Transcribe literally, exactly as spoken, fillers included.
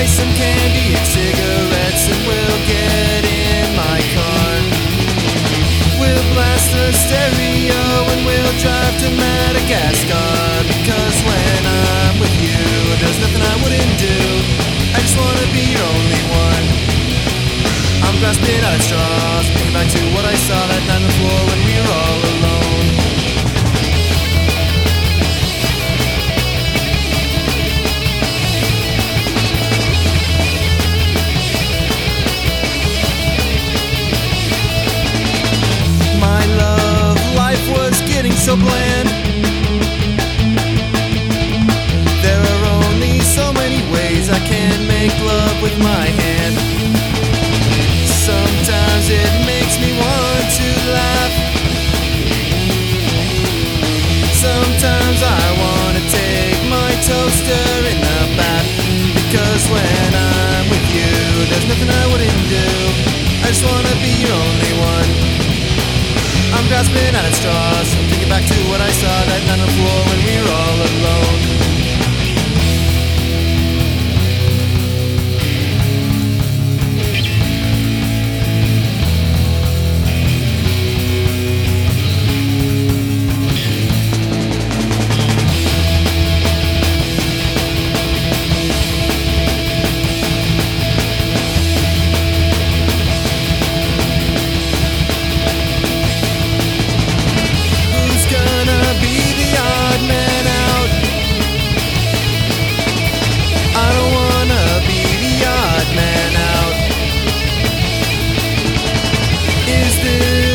buy some candy and cigarettes, and we'll get in my car. We'll blast the stereo and we'll drive to Madagascar. Because when I'm with you, there's nothing I wouldn't do. I just wanna be your only one. I'm grasping at straws, thinking back to what I saw that night on the floor when we were all alone. My love, life was getting so bland. There are only so many ways I can make love with my hand. Sometimes it makes me want to laugh. Sometimes I want to take my toaster in the bath. Because when I'm with you, there's nothing I wouldn't do. I just want to be your only one. I'm grasping at straws, I'm thinking back to what I saw that night on the floor when we were all alone. Is this